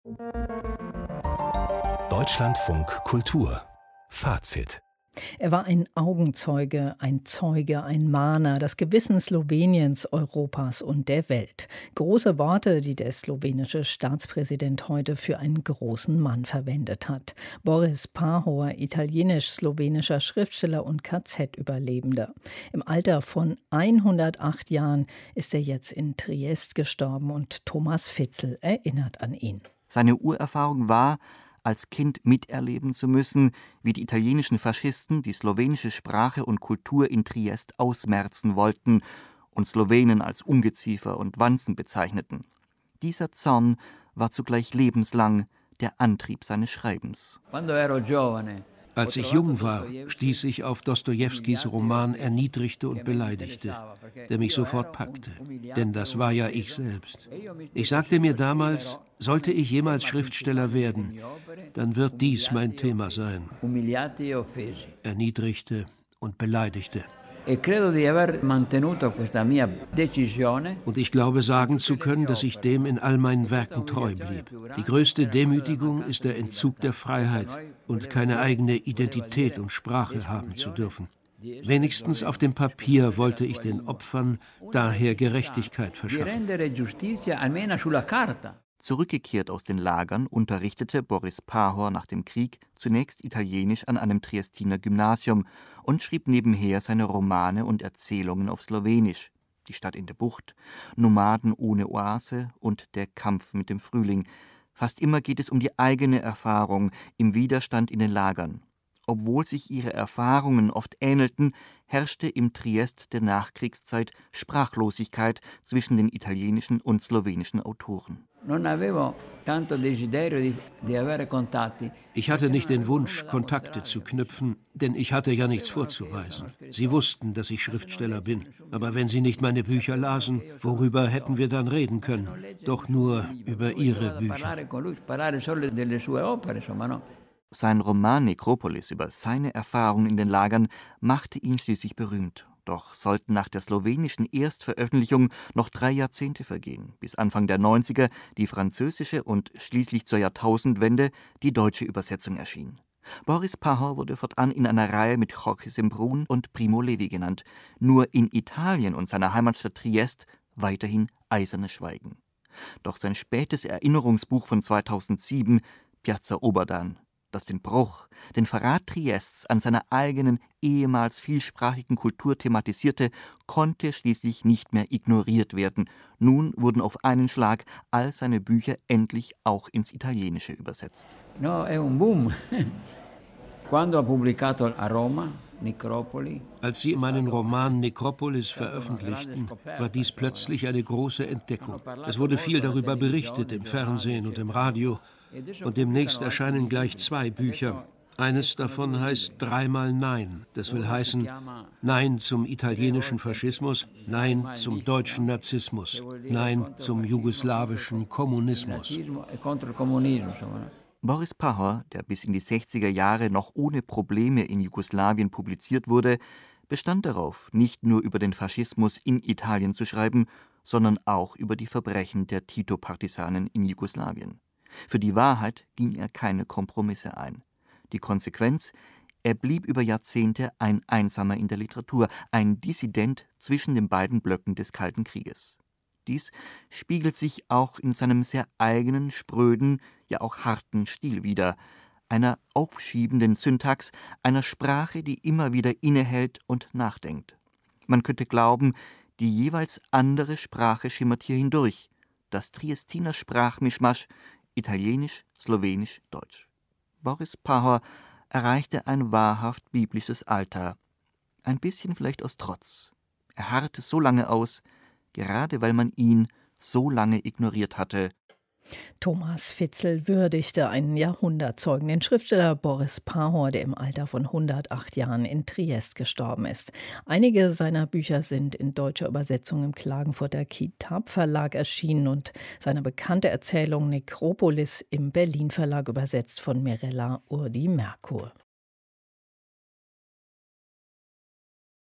Deutschlandfunk Kultur Fazit. Er war ein Augenzeuge, ein Zeuge, ein Mahner, das Gewissen Sloweniens, Europas und der Welt. Große Worte, die der slowenische Staatspräsident heute für einen großen Mann verwendet hat. Boris Pahor, italienisch-slowenischer Schriftsteller und KZ-Überlebender. Im Alter von 108 Jahren ist er jetzt in Triest gestorben und Thomas Fitzel erinnert an ihn. Seine Urerfahrung war, als Kind miterleben zu müssen, wie die italienischen Faschisten die slowenische Sprache und Kultur in Triest ausmerzen wollten und Slowenen als Ungeziefer und Wanzen bezeichneten. Dieser Zorn war zugleich lebenslang der Antrieb seines Schreibens. Als ich jung war, stieß ich auf Dostojewskis Roman Erniedrigte und Beleidigte, der mich sofort packte, denn das war ja ich selbst. Ich sagte mir damals, sollte ich jemals Schriftsteller werden, dann wird dies mein Thema sein. Erniedrigte und Beleidigte. Und ich glaube sagen zu können, dass ich dem in all meinen Werken treu blieb. Die größte Demütigung ist der Entzug der Freiheit und keine eigene Identität und Sprache haben zu dürfen. Wenigstens auf dem Papier wollte ich den Opfern daher Gerechtigkeit verschaffen. Zurückgekehrt aus den Lagern unterrichtete Boris Pahor nach dem Krieg zunächst Italienisch an einem Triestiner Gymnasium und schrieb nebenher seine Romane und Erzählungen auf Slowenisch. Die Stadt in der Bucht, Nomaden ohne Oase und der Kampf mit dem Frühling. Fast immer geht es um die eigene Erfahrung im Widerstand in den Lagern. Obwohl sich ihre Erfahrungen oft ähnelten, herrschte im Triest der Nachkriegszeit Sprachlosigkeit zwischen den italienischen und slowenischen Autoren. Ich hatte nicht den Wunsch, Kontakte zu knüpfen, denn ich hatte ja nichts vorzuweisen. Sie wussten, dass ich Schriftsteller bin. Aber wenn sie nicht meine Bücher lasen, worüber hätten wir dann reden können? Doch nur über ihre Bücher. Sein Roman Nekropolis über seine Erfahrungen in den Lagern machte ihn schließlich berühmt. Doch sollten nach der slowenischen Erstveröffentlichung noch 3 Jahrzehnte vergehen, bis Anfang der 90er die französische und schließlich zur Jahrtausendwende die deutsche Übersetzung erschien. Boris Pahor wurde fortan in einer Reihe mit Jorge Semprún und Primo Levi genannt. Nur in Italien und seiner Heimatstadt Triest weiterhin eisernes Schweigen. Doch sein spätes Erinnerungsbuch von 2007, Piazza Oberdan, das den Bruch, den Verrat Triests an seiner eigenen, ehemals vielsprachigen Kultur thematisierte, konnte schließlich nicht mehr ignoriert werden. Nun wurden auf einen Schlag all seine Bücher endlich auch ins Italienische übersetzt. No, è un boom. Quando ha pubblicato a Roma, Als sie meinen Roman Nekropolis veröffentlichten, war dies plötzlich eine große Entdeckung. Es wurde viel darüber berichtet im Fernsehen und im Radio. Und demnächst erscheinen gleich 2 Bücher. Eines davon heißt 3-mal Nein. Das will heißen Nein zum italienischen Faschismus, Nein zum deutschen Narzissmus, Nein zum jugoslawischen Kommunismus. Boris Pahor, der bis in die 60er Jahre noch ohne Probleme in Jugoslawien publiziert wurde, bestand darauf, nicht nur über den Faschismus in Italien zu schreiben, sondern auch über die Verbrechen der Tito-Partisanen in Jugoslawien. Für die Wahrheit ging er keine Kompromisse ein. Die Konsequenz: Er blieb über Jahrzehnte ein Einsamer in der Literatur, ein Dissident zwischen den beiden Blöcken des Kalten Krieges. Dies spiegelt sich auch in seinem sehr eigenen, spröden, ja auch harten Stil wider, einer aufschiebenden Syntax, einer Sprache, die immer wieder innehält und nachdenkt. Man könnte glauben, die jeweils andere Sprache schimmert hier hindurch, das Triestiner Sprachmischmasch, Italienisch, Slowenisch, Deutsch. Boris Pahor erreichte ein wahrhaft biblisches Alter, ein bisschen vielleicht aus Trotz. Er harrte so lange aus, gerade weil man ihn so lange ignoriert hatte. Thomas Fitzel würdigte einen Jahrhundertzeugen, den Schriftsteller Boris Pahor, der im Alter von 108 Jahren in Triest gestorben ist. Einige seiner Bücher sind in deutscher Übersetzung im Klagenfurter Kitab Verlag erschienen und seine bekannte Erzählung Nekropolis im Berlin Verlag übersetzt von Mirella Urdi-Merkur.